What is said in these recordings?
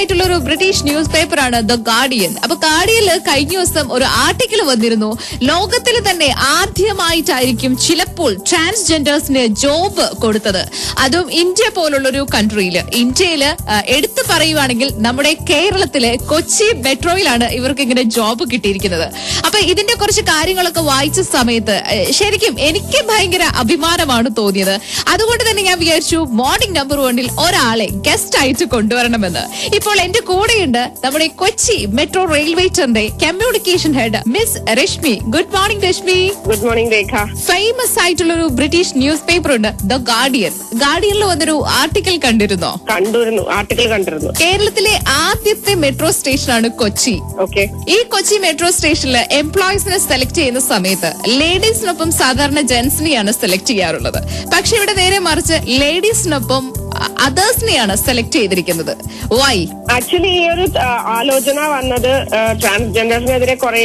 ആയിട്ടുള്ള ഒരു British news പേപ്പറാണ് ദ ഗാർഡിയൻ. അപ്പൊ ഗാർഡിയനിൽ കഴിഞ്ഞ ദിവസം ഒരു ആർട്ടിക്കിൾ വന്നിരുന്നു. ലോകത്തിൽ തന്നെ ആദ്യമായിട്ടായിരിക്കും ചിലപ്പോൾ ട്രാൻസ്ജെൻഡേഴ്സിന് ജോബ് കൊടുത്തത്, അതും ഇന്ത്യ പോലുള്ള ഒരു കൺട്രിയിൽ. ഇന്ത്യയിൽ എടുത്തു പറയുവാണെങ്കിൽ നമ്മുടെ കേരളത്തിലെ കൊച്ചി മെട്രോയിലാണ് ഇവർക്ക് ഇങ്ങനെ ജോബ് കിട്ടിയിരിക്കുന്നത്. അപ്പൊ ഇതിന്റെ കുറച്ച് കാര്യങ്ങളൊക്കെ വായിച്ച സമയത്ത് ശരിക്കും എനിക്ക് ഭയങ്കര അഭിമാനമാണ് തോന്നിയത്. അതുകൊണ്ട് തന്നെ ഞാൻ വിചാരിച്ചു മോർണിംഗ് നമ്പർ 1 ഒരാളെ ഗസ്റ്റ് ആയിട്ട് കൊണ്ടുവരണമെന്ന്. ഇപ്പോൾ എന്റെ കൂടെയുണ്ട് നമ്മുടെ കൊച്ചി മെട്രോ റെയിൽവേ ടെറിന്റെ communication head miss Rashmi. Good morning Rashmi. Good morning Rekha. Famous ആയിട്ടുള്ള ഒരു ബ്രിട്ടീഷ് ന്യൂസ് പേപ്പർ ഉണ്ട് ദ ഗാർഡിയൻ. ഗാർഡിയനിൽ വന്നൊരു ആർട്ടിക്കിൾ കണ്ടിരുന്നോ? ആർട്ടിക്കിൾ കണ്ടിരുന്നു. കേരളത്തിലെ ആദ്യത്തെ മെട്രോ സ്റ്റേഷനാണ് കൊച്ചി. ഈ കൊച്ചി മെട്രോ സ്റ്റേഷനിൽ എംപ്ലോയീസിനെ സെലക്ട് ചെയ്യുന്ന സമയത്ത് ലേഡീസിനൊപ്പം സാധാരണ ജെന്റ്സിനെയാണ് സെലക്ട് ചെയ്യാറുള്ളത്. പക്ഷെ ഇവിടെ നേരെ മറിച്ച് ലേഡീസിനൊപ്പം അതേഴ്സിനെയാണ് സെലക്ട് ചെയ്തിരിക്കുന്നത്. വൈ? ആക്ച്വലി ഈ ഒരു ആലോചന വന്നത് ട്രാൻസ്ജെൻഡേഴ്സിനെതിരെ കുറെ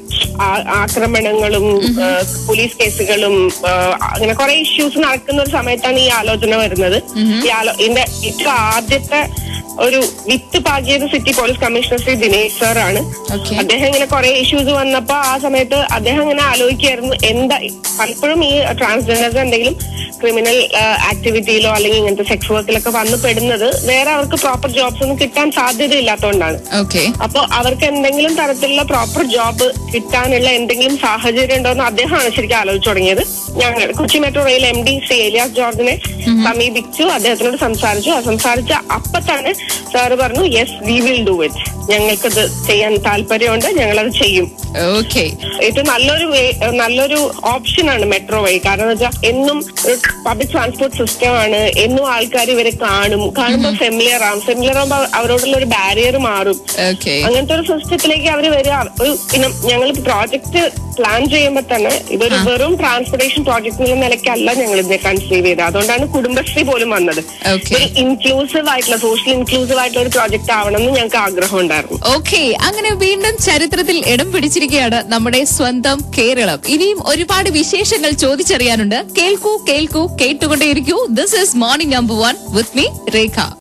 ആക്രമണങ്ങളും പോലീസ് കേസുകളും അങ്ങനെ കുറെ ഇഷ്യൂസ് നടക്കുന്ന ഒരു സമയത്താണ് ഈ ആലോചന വരുന്നത്. ഇതിന്റെ ഏറ്റവും ആദ്യത്തെ ഒരു വിത്ത് പാകിയത് city police commissioner Shri Dinesh sir ആണ്. അദ്ദേഹം ഇങ്ങനെ കുറെ ഇഷ്യൂസ് വന്നപ്പോ ആ സമയത്ത് അദ്ദേഹം ഇങ്ങനെ ആലോചിക്കായിരുന്നു എന്താ പലപ്പോഴും ഈ ട്രാൻസ്ജെൻഡേഴ്സ് എന്തെങ്കിലും ക്രിമിനൽ ആക്ടിവിറ്റിയിലോ അല്ലെങ്കിൽ ഇങ്ങനത്തെ സെക്സ് വർക്കിലൊക്കെ വന്ന് പെടുന്നത് വേറെ അവർക്ക് പ്രോപ്പർ ജോബ്സ് ഒന്നും കിട്ടാൻ സാധ്യതയില്ലാത്തതുകൊണ്ടാണ്. അപ്പൊ അവർക്ക് എന്തെങ്കിലും തരത്തിലുള്ള പ്രോപ്പർ ജോബ് കിട്ടാനുള്ള എന്തെങ്കിലും സാഹചര്യം ഉണ്ടോ എന്ന് അദ്ദേഹമാണ് ശരിക്കും ആലോചിച്ചു തുടങ്ങിയത്. ഞങ്ങൾ Kochi metro rail MD Shri Elias ജോർജിനെ സമീപിച്ചു, അദ്ദേഹത്തിനോട് സംസാരിച്ച അപ്പൊ തന്നെ സാറ് പറഞ്ഞു yes we will do it, ഞങ്ങൾക്കത് ചെയ്യാൻ താല്പര്യമുണ്ട്, ഞങ്ങളത് ചെയ്യും. ഏറ്റവും നല്ലൊരു ഓപ്ഷനാണ് മെട്രോ വഴി. കാരണം എന്ന് വെച്ചാൽ എന്നും പബ്ലിക് ട്രാൻസ്പോർട്ട് സിസ്റ്റം ആണ്, എന്നും ആൾക്കാർ ഇവരെ കാണുമ്പോൾ ഫെമിലിയർ ആകുമ്പോൾ അവരോടുള്ള ഒരു ബാരിയർ മാറും. അങ്ങനത്തെ ഒരു സിസ്റ്റത്തിലേക്ക് അവർ വരിക. പിന്നെ ഞങ്ങൾ പ്രോജക്ട് പ്ലാൻ ചെയ്യുമ്പോൾ തന്നെ ഇതൊരു വെറും ട്രാൻസ്പോർട്ടേഷൻ പ്രോജക്ട് എന്നുള്ള നിലയ്ക്കല്ല ഞങ്ങൾ ഇതിനെ കൺസീവ് ചെയ്തത്. അതുകൊണ്ടാണ് കുടുംബശ്രീ പോലും വന്നത്. ഒരു ഇൻക്ലൂസീവ് ആയിട്ടുള്ള സോഷ്യൽ ഇൻക്ലൂസീവ് ആയിട്ടുള്ള ഒരു പ്രോജക്ട് ആവണമെന്ന് ഞങ്ങൾക്ക് ആഗ്രഹം ഉണ്ടായിരുന്നു. അങ്ങനെ വീണ്ടും ചരിത്രത്തിൽ ഇടം പിടിച്ചിരിക്കുകയാണ് നമ്മുടെ സ്വന്തം കേരളം. ഇനിയും ഒരുപാട് വിശേഷങ്ങൾ ചോദിച്ചറിയാനുണ്ട്. കേൾക്കൂ കേട്ടുകൊണ്ടേയിരിക്കൂ. This is morning number 1 with me Rekha.